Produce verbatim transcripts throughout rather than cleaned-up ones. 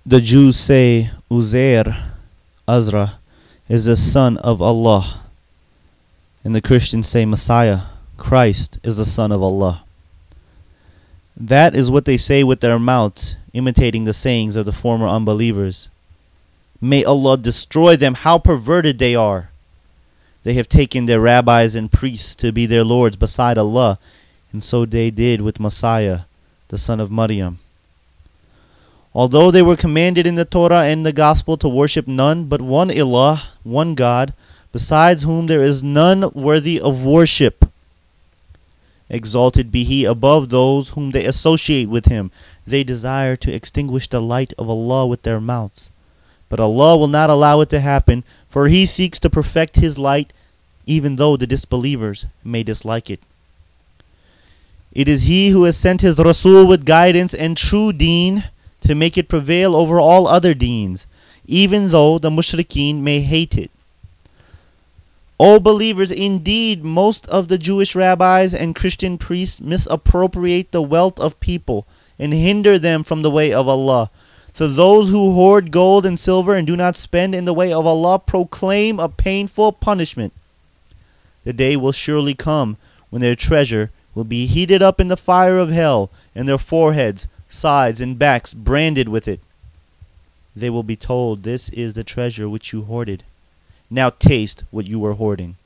The Jews say Uzair, Azra, is the son of Allah. And the Christians say Messiah, Christ, is the son of Allah. That is what they say with their mouths, imitating the sayings of the former unbelievers. May Allah destroy them, how perverted they are. They have taken their rabbis and priests to be their lords beside Allah, and so they did with Messiah, the son of Maryam. Although they were commanded in the Torah and the Gospel to worship none but one Ilah, one God, besides whom there is none worthy of worship. Exalted be He above those whom they associate with Him. They desire to extinguish the light of Allah with their mouths. But Allah will not allow it to happen, for He seeks to perfect His light, even though the disbelievers may dislike it. It is He who has sent His Rasul with guidance and true deen to make it prevail over all other deens, even though the mushrikeen may hate it. O believers, indeed, most of the Jewish rabbis and Christian priests misappropriate the wealth of people and hinder them from the way of Allah. To those who hoard gold and silver and do not spend in the way of Allah, proclaim a painful punishment. The day will surely come when their treasure will be heated up in the fire of hell, and their foreheads, sides, and backs branded with it. They will be told, this is the treasure which you hoarded. Now taste what you were hoarding.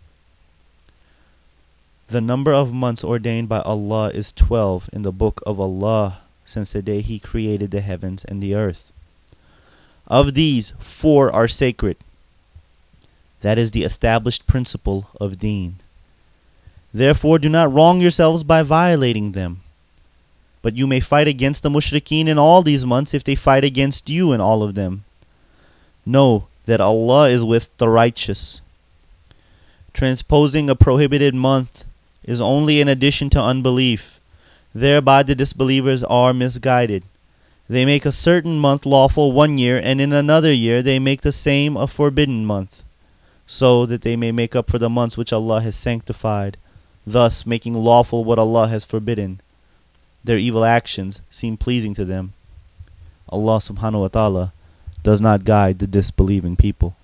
The number of months ordained by Allah is twelve in the book of Allah, since the day He created the heavens and the earth. Of these, four are sacred. That is the established principle of deen. Therefore do not wrong yourselves by violating them. But you may fight against the mushrikeen in all these months if they fight against you in all of them. Know that Allah is with the righteous. Transposing a prohibited month is only an addition to unbelief. Thereby the disbelievers are misguided. They make a certain month lawful one year, and in another year they make the same a forbidden month, so that they may make up for the months which Allah has sanctified, thus making lawful what Allah has forbidden. Their evil actions seem pleasing to them. Allah subhanahu wa ta'ala does not guide the disbelieving people.